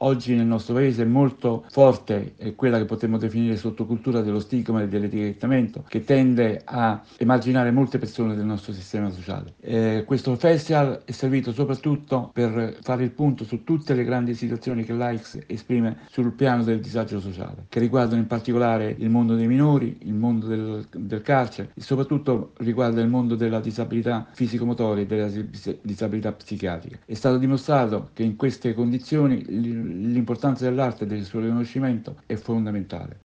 oggi nel nostro paese è molto forte, è quella che potremmo definire sottocultura dello stigma e dell'etichettamento, che tende a emarginare molte persone del nostro sistema sociale. Questo festival è servito soprattutto per fare il punto su tutte le grandi situazioni che l'AICS esprime sul piano del disagio sociale, che riguardano in particolare il mondo dei minori, il mondo del carcere e soprattutto riguarda il mondo della disabilità fisicomotoria e della disabilità psichiatrica. È stato dimostrato che in queste condizioni l'importanza dell'arte e del suo riconoscimento è fondamentale.